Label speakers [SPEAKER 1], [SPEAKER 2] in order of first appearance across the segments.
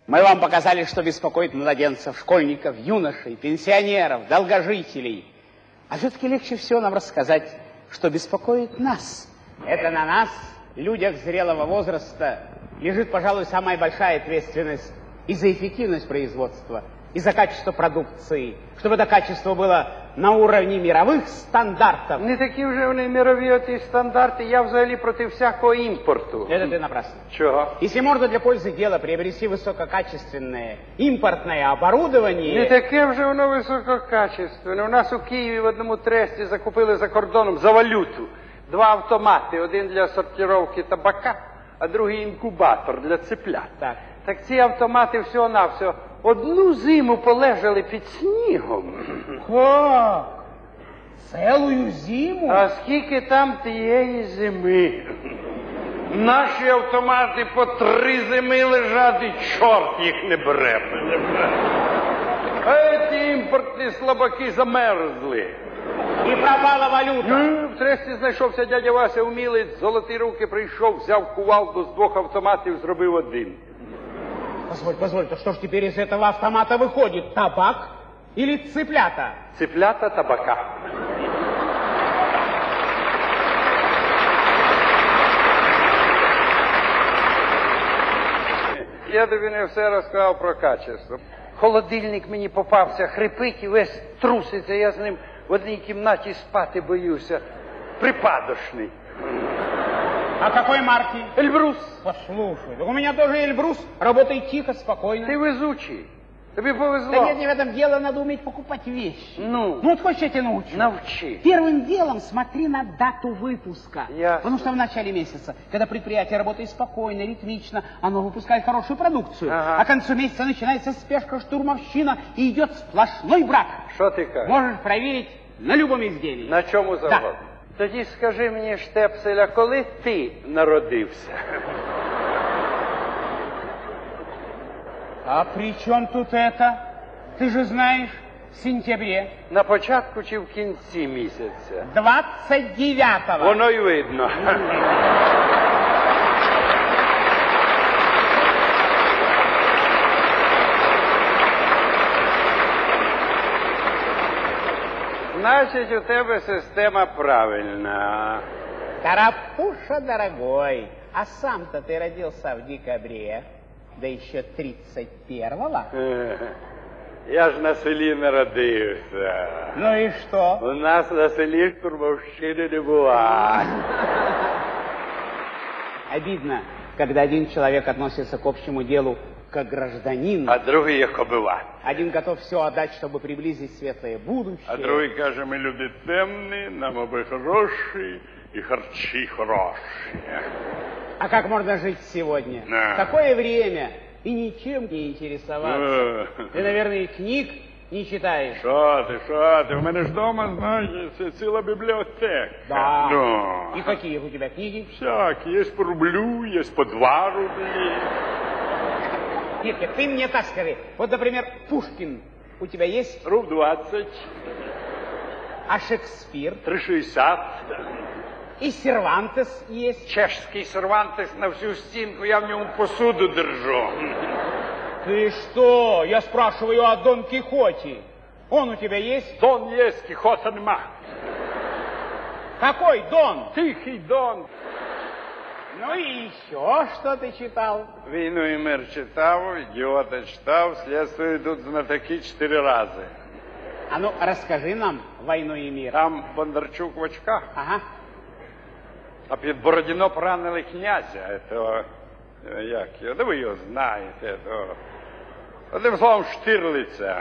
[SPEAKER 1] Мы вам показали, что беспокоит младенцев, школьников, юношей, пенсионеров, долгожителей. А все-таки легче всего нам рассказать, что беспокоит нас. Это на нас, людях зрелого возраста, лежит, пожалуй, самая большая ответственность и за эффективность производства, и за качество продукции, чтобы это качество было на уровне мирових стандартов.
[SPEAKER 2] Не такі вже вони мирові ті стандарти, я взагалі проти всякого імпорту.
[SPEAKER 1] Это ты напрасно.
[SPEAKER 2] Чого?
[SPEAKER 1] Если можно для пользы дела приобрести высококачественное импортное оборудование...
[SPEAKER 2] Не таке вже воно висококачественне. У нас у Києві в одному тресті закупили за кордоном за валюту 2 автомати. Один для сортировки табака, а другий інкубатор для цыплят. Так ці автомати всього-навсього одну зиму полежали під снігом.
[SPEAKER 1] Как? Целую зиму?
[SPEAKER 2] А скільки там тієї зими? Наші автомати по 3 зими лежать, і чорт їх не бере. А ці імпортні слабаки замерзли.
[SPEAKER 1] І пропала валюта.
[SPEAKER 2] В тресті знайшовся дядя Вася умілець, золоті руки прийшов, взяв кувалду з 2 автоматів, зробив один.
[SPEAKER 1] Позволь, то что ж теперь из этого автомата выходит? Табак или цыплята?
[SPEAKER 2] Цыплята табака. Я тобі не все розказав про качество. Холодильник мені попався, хрипить і весь труситься. Я з ним в одній кімнаті спати боюся. Припадочний.
[SPEAKER 1] А какой марки?
[SPEAKER 2] Эльбрус.
[SPEAKER 1] Послушай, у меня тоже Эльбрус. Работает тихо, спокойно.
[SPEAKER 2] Ты везучий. Тебе повезло.
[SPEAKER 1] Да нет, не в этом дело, надо уметь покупать вещи.
[SPEAKER 2] Ну
[SPEAKER 1] вот хочешь, я тебя научу?
[SPEAKER 2] Научи.
[SPEAKER 1] Первым делом смотри на дату выпуска.
[SPEAKER 2] Ясно.
[SPEAKER 1] Потому что в начале месяца, когда предприятие работает спокойно, ритмично, оно выпускает хорошую продукцию.
[SPEAKER 2] Ага.
[SPEAKER 1] А к концу месяца начинается спешка, штурмовщина, и идет сплошной брак.
[SPEAKER 2] Что ты как?
[SPEAKER 1] Можешь проверить на любом изделии.
[SPEAKER 2] На чому завгодно. Да. Тоді скажи мені, Штепселя, коли ти народився?
[SPEAKER 1] А при чем тут это? Ты же знаешь, в сентябре.
[SPEAKER 2] На початку чи в кінці місяця?
[SPEAKER 1] 29-го.
[SPEAKER 2] Воно й видно. Значить, у тебе система правильна.
[SPEAKER 1] Карапуша, дорогой, а сам-то ты родился в декабре, да еще 31-го.
[SPEAKER 2] Я ж на селі народився.
[SPEAKER 1] Ну и что?
[SPEAKER 2] У нас на селі штурмовщини не буває.
[SPEAKER 1] Обидно, когда один человек относится к общему делу как гражданин,
[SPEAKER 2] а другий як обиватель.
[SPEAKER 1] Один готов все отдать, чтобы приблизить светлое будущее.
[SPEAKER 2] А другий каже, ми люди темні, нам аби хороші і харчі хороші.
[SPEAKER 1] А как можно жить сегодня? В такое время и ничем не интересоваться. Ты, наверное, и книг не читаешь.
[SPEAKER 2] Що ти? У мене ж дома, знаєш, ціла бібліотека.
[SPEAKER 1] Да. И какие у тебя книги?
[SPEAKER 2] Всякі. Есть по рублю, есть по 2 рубля.
[SPEAKER 1] Петя, ты мне так скажи. Вот, например, Пушкин у тебя есть?
[SPEAKER 2] Руб 20.
[SPEAKER 1] А Шекспир?
[SPEAKER 2] 3,60.
[SPEAKER 1] И Сервантес есть?
[SPEAKER 2] Чешский Сервантес на всю стінку, я в ньому посуду держу.
[SPEAKER 1] Ты что? Я спрашиваю о Дон Кихоте. Он у тебя есть?
[SPEAKER 2] Дон есть, Кихота нема.
[SPEAKER 1] Какой Дон?
[SPEAKER 2] Тихий Дон.
[SPEAKER 1] Ну и еще что ты читал?
[SPEAKER 2] «Війну і мир» читав, «Ідіота» читав, «Слідство йдуть знатоки» 4 рази.
[SPEAKER 1] А ну, расскажи нам «Войну и мир».
[SPEAKER 2] Там Бондарчук в очках.
[SPEAKER 1] Ага.
[SPEAKER 2] А під Бородіно поранили князя, этого, як його, да ви його знаєте, этого, одним словом, Штирлиця.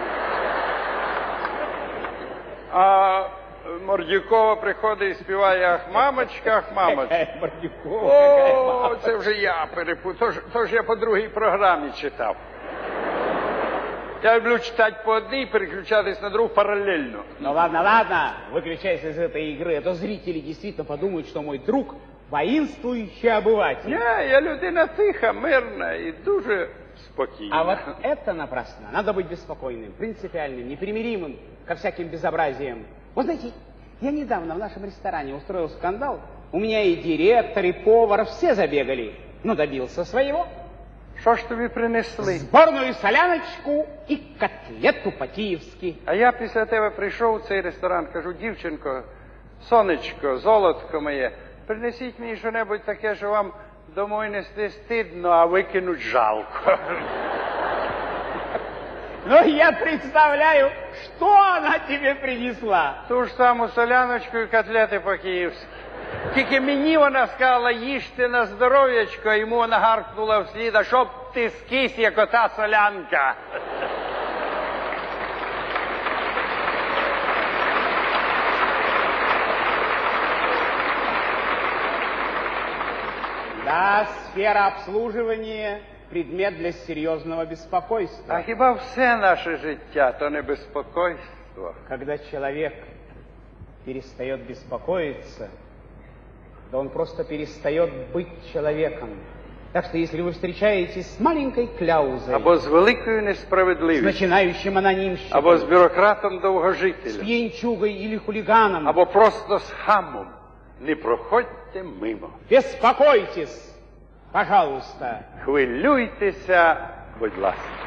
[SPEAKER 2] А Мордюкова приходить і співає «Ах, мамочка, ах, мамочка».
[SPEAKER 1] Какая Мордюкова?
[SPEAKER 2] О, це вже я перепутав. Тож я по другій програмі читав. Я люблю читати по одній, переключатись на другу параллельно.
[SPEAKER 1] Ну ладно, выключайся из этой игры, а то зрители действительно подумают, что мой друг воинствующий обыватель.
[SPEAKER 2] Не, я людина тиха, мирна і дуже спокійна.
[SPEAKER 1] А вот это напрасно. Надо быть беспокойным, принципиальным, непримиримым ко всяким безобразиям. Вот знаете, я недавно в нашем ресторане устроил скандал. У меня и директор, и повар, все забегали. Ну, добился своего.
[SPEAKER 2] Що ж тобі принесли?
[SPEAKER 1] Сборную соляночку и котлету по-киевски.
[SPEAKER 2] А я після тебе прийшов у цей ресторан, кажу, дівчинко, сонечко, золотко моє, принесіть мені що-небудь таке, що вам домой нести стидно, а викинуть жалко.
[SPEAKER 1] Но я представляю, что она тебе принесла.
[SPEAKER 2] Ту ж саму соляночку і котлети по-київськи. Тільки мені вона сказала, їжте на здоров'ячко, а йому вона гаркнула вслід, а щоб ти скис, як ота солянка.
[SPEAKER 1] Да, сфера обслуживания – предмет для серьезного
[SPEAKER 2] А
[SPEAKER 1] беспокойства.
[SPEAKER 2] хіба все наше життя, то не безпокойство?
[SPEAKER 1] Когда человек перестает беспокоиться, да он просто перестает быть человеком. Так что если вы встречаетесь с маленькой кляузой,
[SPEAKER 2] Або з великою
[SPEAKER 1] с
[SPEAKER 2] несправедливістю,
[SPEAKER 1] начинающим анонимщиком,
[SPEAKER 2] або з бюрократом
[SPEAKER 1] с
[SPEAKER 2] довгожителем,
[SPEAKER 1] пьянчугой или хулиганом,
[SPEAKER 2] або просто з хамом, не проходьте мимо.
[SPEAKER 1] беспокойтесь, пожалуйста.
[SPEAKER 2] Хвилюйтеся, будь ласка.